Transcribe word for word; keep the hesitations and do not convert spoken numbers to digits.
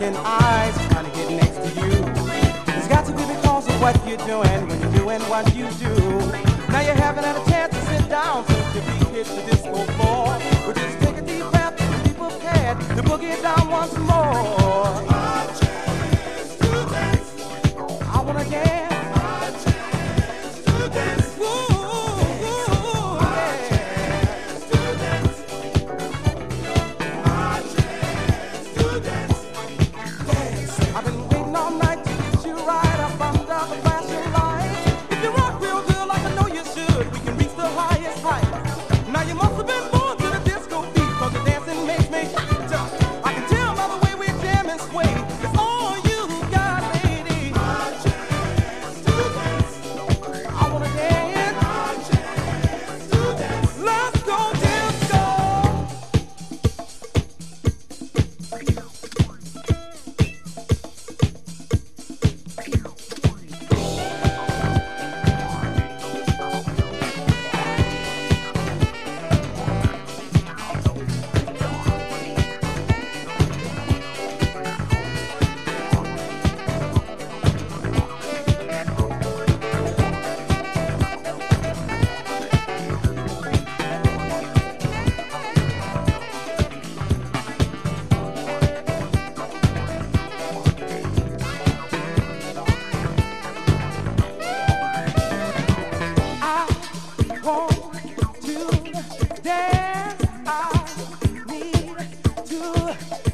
shining eyes trying to get next to you. It's got to be because of what you're doing when you're doing what you do. Now you haven't had a chance to sit down since your feet hit the disco floor. But just take a deep breath and be prepared to boogie it down once more. A chance to dance. I wanna dance. A chance to dance. Ooh. Want to dance, I need to